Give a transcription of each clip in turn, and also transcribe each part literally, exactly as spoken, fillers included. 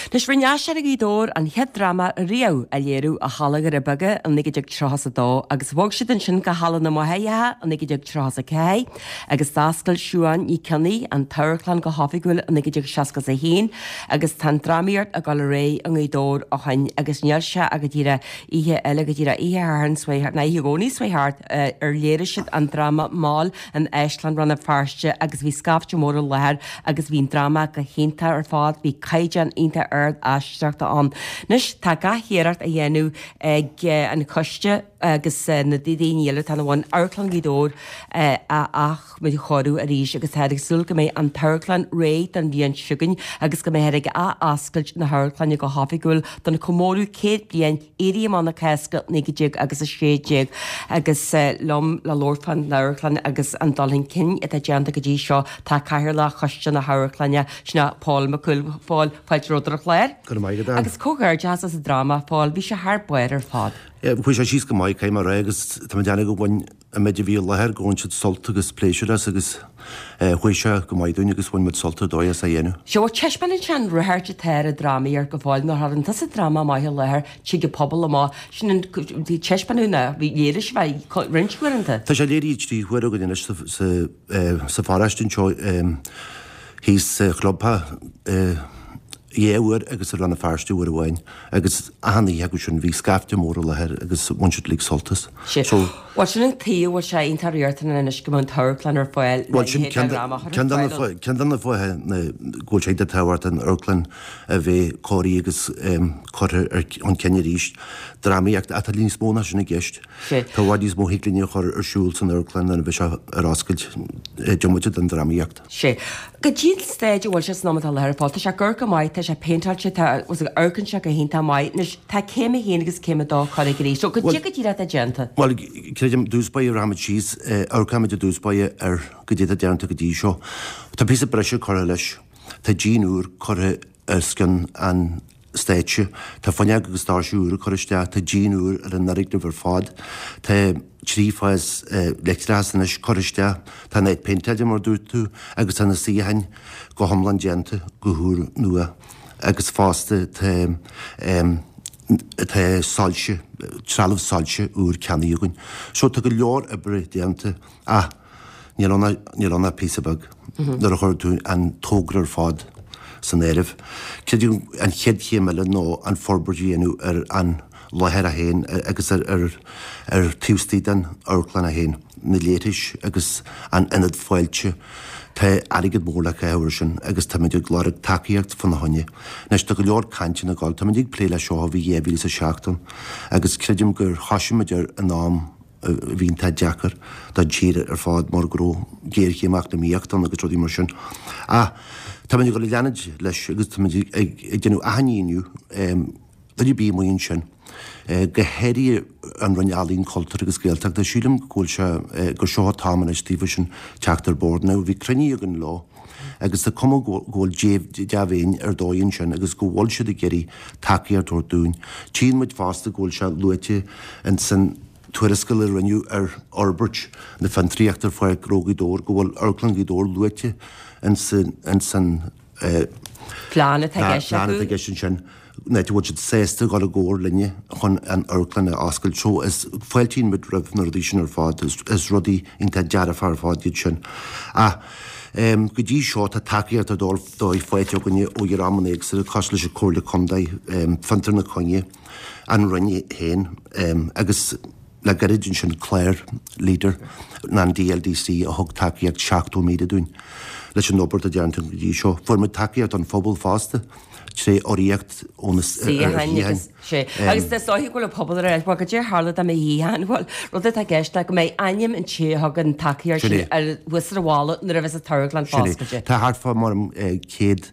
Nus rinne se a dór an head drama a riú a léirú a halagar a bage an nigideag trás a dó, agus bhog si den sin go halan na mthaithe an nigideag trás a cé, agus dáscail siúan í ceannaí an toirchlan go hafigúil an nigideag seascas a hén, agus tan dramaíart a gal ré an dór a chain agus near se a go dtíre ihe eile go dtíre ihe an swaihart na ihe gcóní swaihart ar léirisid an drama máil an Eistland ran a farste agus bhí scafte mór lethir agus bhín drama go hénta ar fád bhí caiidean inta ard aisteachta an. Nus tá gaithhéireacht a dhéanú ag an coiste agus na daoine tan bhain airclan gidór ach mu choú a ríis agus heidir sul go méid an toirclan réit an bhíon siúgan agus go méid a ascailt na thirclanne go hafigúil don na commórú céad blion éí manna ceisca nigideag agus a séideag agus lom le lórfan leirclan agus an dalinn cin a deanta go dtí seo tá caiir le choiste na thirclanne sna Paul McCool fáil fáid rudrach léir. Agus cógar jazz as a drama fáil bhí sé thar buir ar fád. Bhui sé síos go maiid céim mar agus tá deanna go bhain a méidir bhí lethir gáin siad solta agus pléisiúras agus chuoi se go maiidún agus bhain mit solta dóas a dhéanú. Seo teispan in sean ruthirte teir a dramaí ar go bháil nar an tas a drama maithe lethir si go pobl amá sin teispanúna bhí léiris bheith rinscuiranta. Tá sé léirí tí chuir go dhéine sa fáraistin seo hís chlubpa éhúir agus ar an fearstú ar bhhain agus ahananaí agus sin bhí scafte mór lethir agus muint lí soltas. Bhil sin taobhil sé intaríirtain inis go an toirclan ar fáil cean na fáthe na ggóil sé de táhhart an Irclan a bheith choirí agus chuir an cenne ríist dramaíocht a lín smóna sinna gceist. Tá bhhaidís mó hiiclíní chuir ar siúil san Irclan an bheith se ar ascailt demuide an dramaíocht. sé. Go díal stéid bhil se nómatá lethirpá, Tá sé gur go maiid tá sé péintáilte was arcann se go hénta maiid nus tá céime hé agus céime dá choir go ríéis. So go dtí go dtíra a genta. Well creidim dúspaí ramid síos arcaid a dúspaí ar go dtí a deanta go dtí seo. Tá pí a breise choir leis, Tá díúr choir yscan an stéitse, Tá fanneag agus stáisiúr choiriste tá díúr ar an narigna bhar fád, Tá trífáis lerásanis choiriste tá éid péinteide mar dúirtú agus anna síhain go thomlan déanta go thúr nua agus fásta tá sáilse, trealamh sáilse úr ceannaíogain. Seo tá go leor a bre déanta a níl anna písabag nar a chuir tú an tógra ar fád san éirih. Ceidir an chead chéime nó an forbordíanú ar an láthir a héin agus ar tústíad an Irclan a héin na léitis agus an inad foiilte tá aigad móla éhir sin agus tá idir glóra takeíocht fan na haine. Nes tá go leor caiinte na gáil, Tá id pléile seo bhí éhhí sa seachtain agus creidim gur chaisiimiidir an nám hín tá deachar dá ddíire ar fád mar gró géirchéach na míochttan agus trodí mar sin. A Tá go leanad leis agus ag denú ahaíniu dí bí moon sin. Go héirí an rannealín cultúr agus géalteach de sílim ggóil se go seo támanna tíomh sin teachtar bordna, bhí creníogan lá agus tá cum ggóil deabhéin ar dóonn sin agus go bhil siad a geirí takeíar tóir dún. Tín muid fásta ggóil se luite an san tuairiscail ar raniu ar Orbert na fan tríachtar foiir rógaí dór go bhfuil Irclan dór luite an san Plána a sin. Net bhid sésta gáil a ggóir linne chun an Irclan a ascail seo is foiiltín mit raibh nar dí sin ar fád is rudí inta deara far fád sin. A go dtí seo tá takeíart a dul dóid foiite gonne ó ar ammanéag sa cos leis a cóirla comdaid fantar na coine an rinne héin agus le garidjin sin Claire líder na an D L D C a thug takeíart seachtó míad dún leis an obair a deanta go dtí seo. Fuair mu takeíart an phobal fásta sé oríocht ónas sé. Agus de sóí goil pobl ar go dé hála a híhan bhil rud a gceiste go méid aim an títhag an takeíar ar bhuiar bhála nar a bheits a Toirclan fáste. Tá hartfa mar céad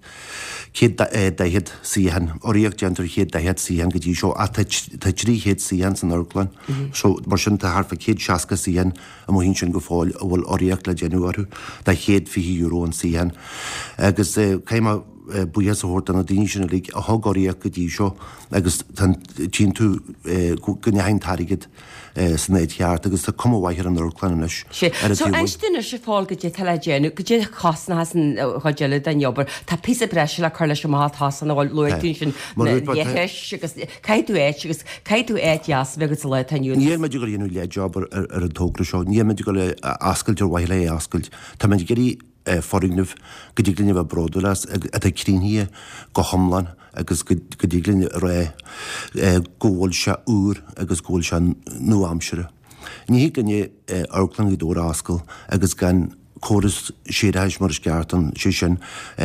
céad síhan oríocht gentar chéad dehead síhan go dtí seo a tá tríhéad síhan san Irclan, so mar sin tá hartfa céad seaca síhan a mo hín sin go fáil a bhfuil oríocht le Januarú, Tá chéad fií euro an síhan. Agus céime buas a hort an a daine sin lig a thgáíach go dtí seo agus tí tú gonne hain tarigid san éheart agus tá cumhhaithir an orclanis. So einstine se fáil go dé talgéú go dé chasna hasan choile den jobbar Tá pí breise le chuile sem mátásan bhil luirtún sin agus caiú éit agus caiú éit jas vegus le tanú. Níl me go dhéanú le job ar an tógra seo, ní me go le ascailt ar bhaile ascailt. Tá me geí forringnah go ddíglinn bh broúlas a críhí go thomlan agus go ddíglinn ré ggóil se úr agus ggóil se nó amsere. Ní ganne orclan í dóra ascail agus gan choras séráis mar ceartan sé sin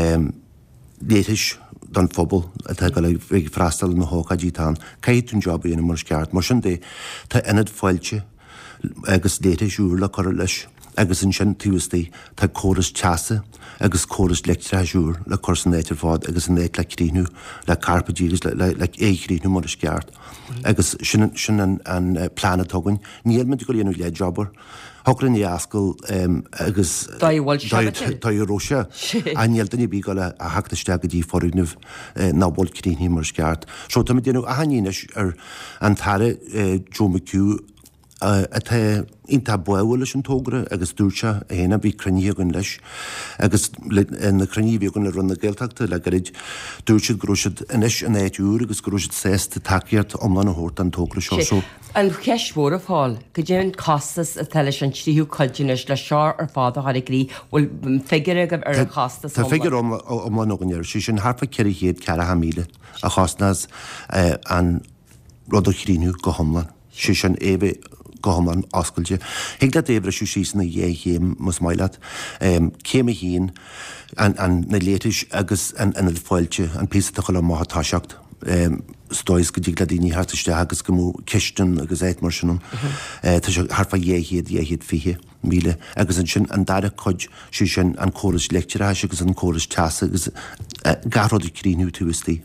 léis don fphobal a go le bh freistal na hócadítá, caiitún job íana mar ceart, mar sin dé tá inad foiilte agus déis úr le chu leis. agus an sin tústaí tá choras teasa agus choras lectúr le chosan éitir fád agus an éit le críú le carpadígus le échríú mar is ceart. agus sin sin an planatógain, níl me go dhéanú le jobbar, Thgrann í ascail agus táróise a níl daine bí go le a heachtaiste go dtí forúnmh nábol críhí mar ceart. Seo tá déanú a haíis ar an tare Joe McHugh atá inta buhfuil leis an tógra agus dúirse a héana bhí cruníogann leis agus na cruníomhíogann le runna géalteachta le garid dúirsead grúisiid inis an éitúr agus grúisiid sésta takeíart omlan na hórt an tógra seo. An ceismór a fáil, go dtéann costas a teile an tríú coidinis le seár ar fád a harigrí bhfuil figure go ar chostas. Tá figur omlan óganir, sí sin harfa ceir héad ceara ha míle a chosnas an rud chríú go thomlan. Sí sin ébe go thomlan oscailte. Hiag le ébre siú sísanna dhé chéim mus maileat, céime híon an na léitis agus an fáilte an písa go le máttáiseacht. Stois go dtí le daoine hartaiste agus go mú ceistin agus éit mar sinnom. Tá se harfa dhéhéad dhéhéad fihe míle agus an sin an dara coid siú sin an choras lecturáis agus an choras teasa agus garród críú túistí.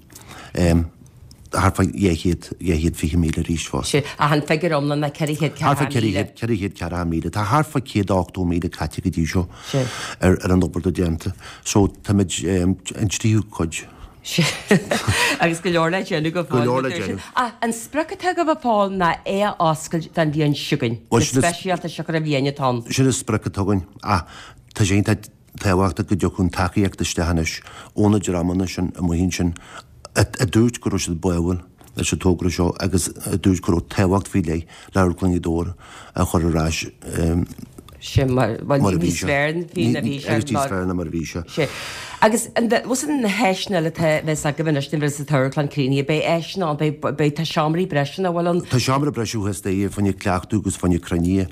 Harfa dhéhéad dhéhéad fihe míle rís fás. A han figur omlan na ceirhéad Harfa ceirhéad ceara míle. Tá harfa céad áchtó míle caite go dtí seo ar an obair do déanta. So táid an tríú coid. agus go leor le déanú go bhil. An spracathe go bhpáil na é oscail den bhí an siúgain. Speisialta se a bhéine tá. Sin is spracatógain a tá sé tahhaachta go deochún takeíocht istehanis óna deramana sin a mohín sin a dúirt go si buhfuil leis se tógra seo agus a dúirt go tahhacht bhí lei leirclan í dóra a chur aráis sin mar bhí sfern hí na bhí sfern mar bhí se. Agus was na heisna le bheits a gohhaiste bhil sa thuirlan críine, bé eisná bé tá seaamraí breisina bhil an. Tá seaamra breisiú heasta é fanne cleachtú agus fanne cruní.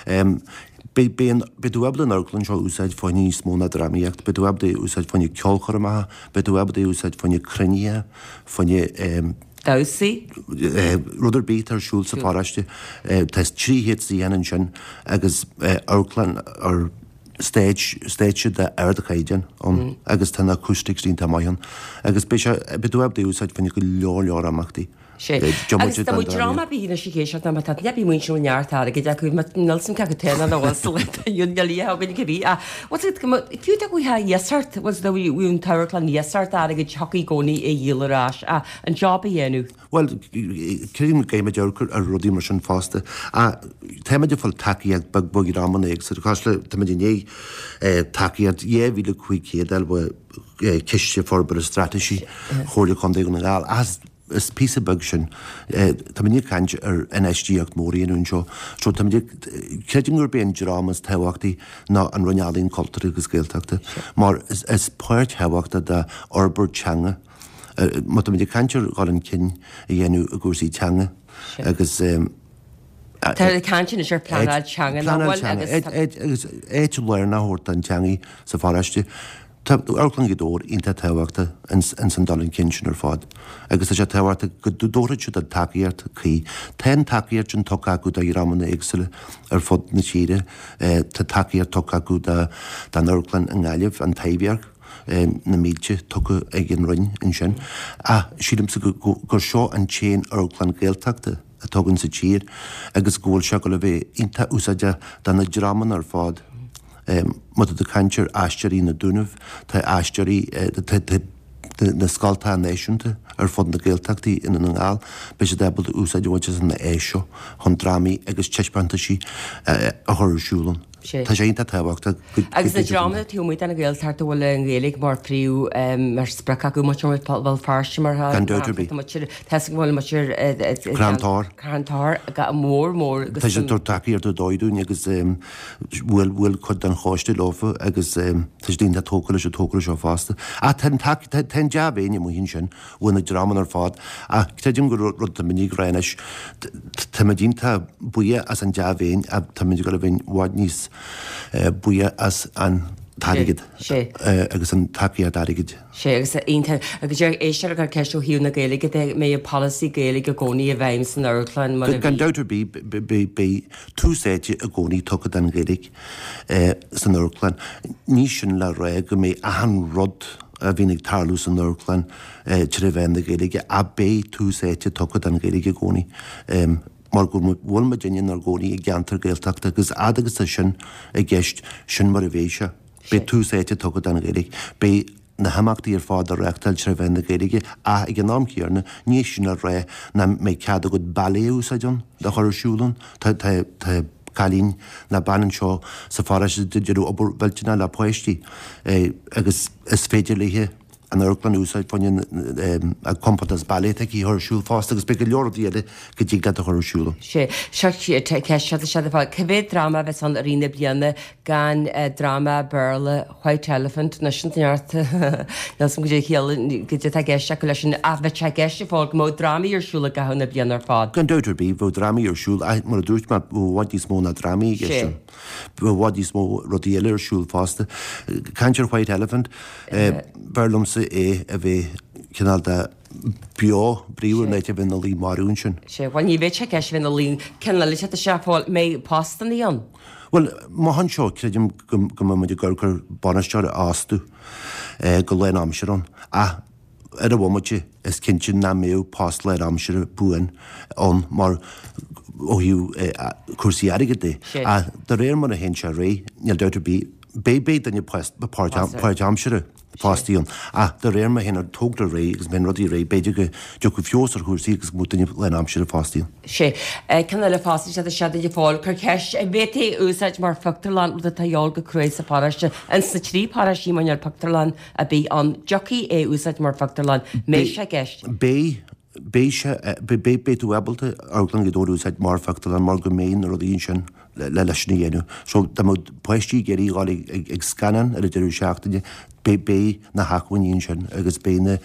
Bedú ebla an orglann seo úsáid fáinní smóna dramíocht, bedú ebda úsáid fanne ceolchoramathe, bedú ebda úsáid fanne cruní, fanne Dásaí? Ruidir bít ar siúil sa fáraiste, Tás tríhéad síhéanaan sin agus orglann ar stéitse de air de chéidean agus tána acústic sínta maian, agus bedú ebda úsáid fanne go leor leor amachtaí. Agus tá bú drama bína sé géisio na tá nebí muint siú neartá a go deú Nelson caténa nóhil dún galí hagannig go bhí. fiú a bhí ha iesart was do bhún tairlan iesart a go choí gcónaí é dhéilerás a an job a dhéanú. Well, céim géime deircur a rudí mar sin fásta. A téimeide fáil takeíag bag bugí ráman éag, sa cáisle téimeide é takeíad dhé bhíle chuig chéadal bu ciiste forbar a strategy chóirla chun na gáil as is písa bug sin tá ní caiint ar N S D-ach móríonún seo, so tá creidir ben drámas tehaachtaí ná an runealaín cultúr agus géalteachta, mar is páirt tehaachta de orbor teanga, má tá caiintear gáil an cin a dhéanú a gúsaí teanga agus Tá cantin is ar planáil teanga agus éit leir náthirta an teangaí sa fáraiste. Tá orclan go dóir ínta tehaachta an san dalinn cin sin ar fád. Agus tá sé tehaachta go dúdóirid siúd a takeíart chuí. Ten takeíart an toca go í ramana éagsile ar fod na tíre, tá takeíart toca go den orclan an gáileh an taibhearc na mílte tucha ag an roinn in sin. A sílim sa gur seo an chéin orclan géalteachta a tugann sa tír agus ggóil se go le bheith ínta úsáide den na draman ar fád. Mu a caiintear aisteí na dúnamh tá aisteí na Scoilta Nationte ar fod na Gaeltachtaí in an ngáil, be sé debal úsáidhhaid na éisio, chun drámaí agus teispeanta sí a thuirsúlan. Tá sé inta táhachtta. Agus na dráma túmid an Gaeltart bhfuil an Gaeilge mar príú mar spracha go mar bhil farste mar Gan Deuterbí. Teas bhfuil mar Crantar. Crantar a mór mór. Tá sé dúirtaí ar do dóidún agus bhfuil bhfuil chud an cháiste lofa agus tá dínta tócail sé tócail seo fásta. A ten deabhéine mu hín sin bhfuil na dráman ar fád a teidir go rud a minig reinis tá dínta buí as an deabhéin a tá go a bhín bhád níos buí as an tarigid agus an takeí a tarigid. sé agus inta agus dé éisiar gur ceistú hiú na Gaeilge mé policy Gaeilge a gcónaí a bhaim san Airclan mar gan Deuterbí be túsáide a gcónaí tucha an Gaeilge san Airclan ní sin le ré go mé ahan rud a bhínig tarlú san Airclan tre bhain na Gaeilge a bé túsáide tucha an Gaeilge gcónaí mar go bhfuil me daine ar gcónaí i gceantar Gaeltachta agus adagus a sin a gceist sin mar a bhéise. Bé túsáide tucha an Gaeilge. Bé na hamachtaí ar fád a reachtail tre bhain na Gaeilge a ag an námcéarna níos sin a ré na mé cead a go bailé úsáidún de chuirsúlan tá chalín na banan seo sa fáras dearú obair bhiltena le poisttí agus is féidir léthe an Airclan úsáid fannin a compatas bailé í thuirsúil fásta agus be go leordíide go dtí gad a chuirsúla. sé ceiste se bh cehé drama bheits an arína blianana gan drama Burla White Elephant na sinart go dé chéal go gceiste go lei sin a bheith te gceiste fáil go mó ddraí arsúla gahanana blianar fád. Gan Deuterbí bh ddraí arsúil a mar dúirt mar bhhaidí smó na ddraí gceiste. Bhhaidí smó rodíile arsúil fásta. Cantir White Elephant Burlamsa é a bheith cinál de bio bríúr neit a bhín na lí marún sin. sé bhain ní bhéit ceis bhín na lín cin le se seáil mé pastan íon. Well, má han seo creidim go muidir gurgur banisteir ástú go lein amseán a ar a bhmuide is cinnte na méú pás le amseir buin ón mar ó hiú cuasaí aige dé. A de réir mar a hen se ré níl Deuterbí bé bé danne páirt amseire. Pástíon a de réir me hen ar tógtar ré agus ben rodí ré beidir go jo go fiosar chuúsí agus mútaine le amseir a fástíon. sé cin le fásta se se de fáil chu ceis a bhété úsáid mar Factorland a taáil go cruéis sa páiste an sa trí páistí man ar Factorland a bí an jockey é úsáid mar Factorland mé se ceist. Bé béise bé béú webalta Airclan go dóúsáid mar Factorland mar go méin ar díon sin le leisna dhéanú. So tá poisttí géirí gáil ag scanan ar a deú seachtaine bé bé na hahaíon sin agus béine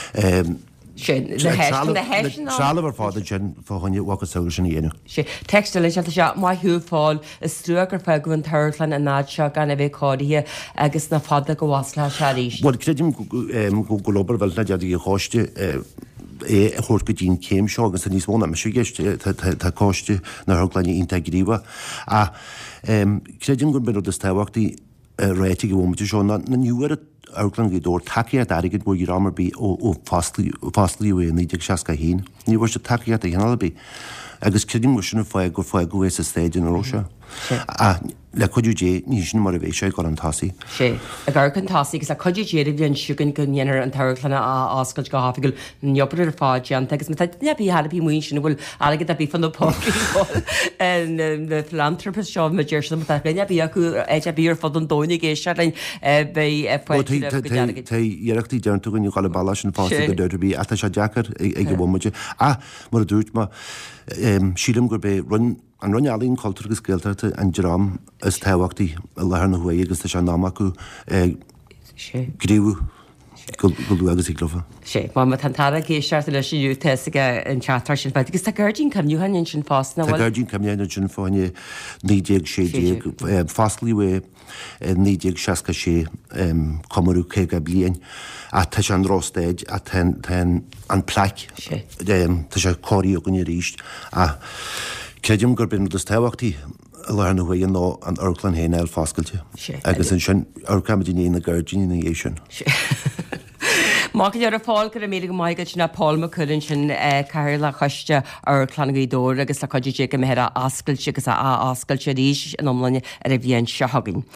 Tralahar fáda sin fáhaine bhagus saoir sin dhéanú. sé textil lei se se mai thuú fáil is struagur fe goin Airclan a nád seo gan a bheith códaithe agus na fada go bhhasla se ríis. Bhil creidim go global bhil na dead í cháiste é a chóir go dtín céim seo agus a níos móna me si geiste tá cáiste na Airclanne integríomha a creidim gon benú is táhachttaí réite go bhmte seo na nuair Airclan go dóir takeíart aigid bú ramar bí ó fáslíú é níidir seaca hín. Ní bhir se takeíart a dhéanalabí agus creidim go sinna fáid go fáid go éis a stéidir na Róise. A le chuidú dé ní sin mar a bhéh sé go an tasí. sé a gar an tasí agus a chuidú déidir bhíon siúgann go nnéanar an Airclanna a ascail go háfiil neopur ar fáid an agus nebí hebí muon sin bhfuil aige a bí fan póí na philanthropist seo me dúir sem nebí acu é bíar fod an dóinnig é se lein Táíireachtaí deanú gon gáil bailla sin fásta go Deuterbí a se deachar ag go bhmuide a mar a dúirt má sílam gur bé run an runnealín cultúrgus Gaeltachta an dram is táhachttaí a lethar na huaí agus tá se ná acu gríú goú agus íglofa. sé má tantára géisiart lei sinú te an chatar sin fe, agus tá gardín cumniuhain sin fásna Tá gardín cumnéanana sin fáine nídéag sé fáslíú nídéag seaca sé comú cé go blion a tá se an róstéid a an plaic tá sé choirí a gonne ríist a creidim gur bin dus táhachttaí lena bhaon nó an Airclan héana eil fáscailte. agus an sin Aircamidíine na gardíine na dhé sin. Má go ar a fáil gur a mé go maigad sin na Paulma chuann sin cair le chuiste Airclan dóir agus le chuidir go mé a ascailte agus a ascailte ríis an omlainne ar a bhíon se hagann.